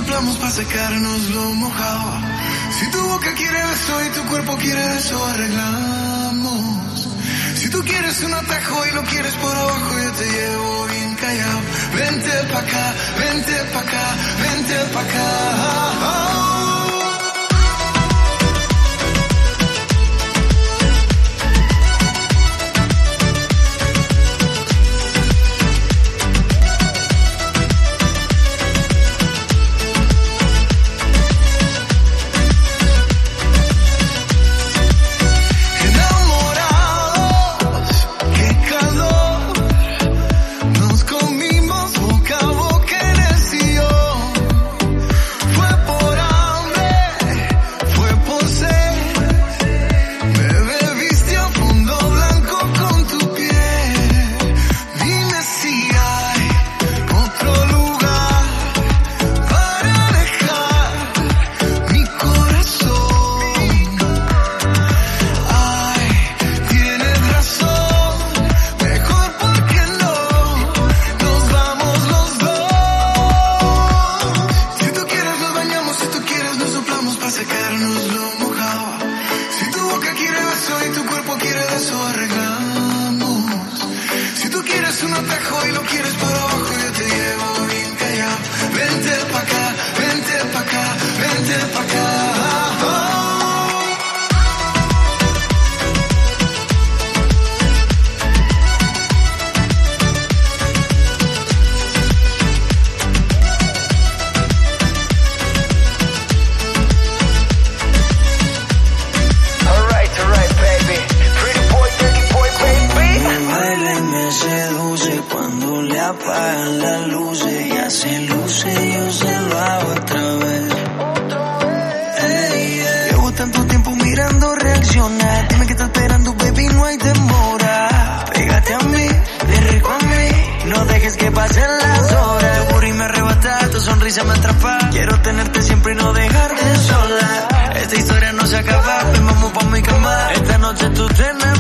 soplamos para secarnos lo mojado. Si tu boca quiere beso y tu cuerpo quiere beso, arreglamos. Si tú quieres un atajo y lo quieres por abajo, yo te llevo bien callado. Vente pa' acá, vente pa' acá, vente pa' acá. sonrisa me atrapa. Quiero tenerte siempre y no dejarte sola. Esta historia no se acaba, ven, vamos pa' mi cama. Esta noche tú tienes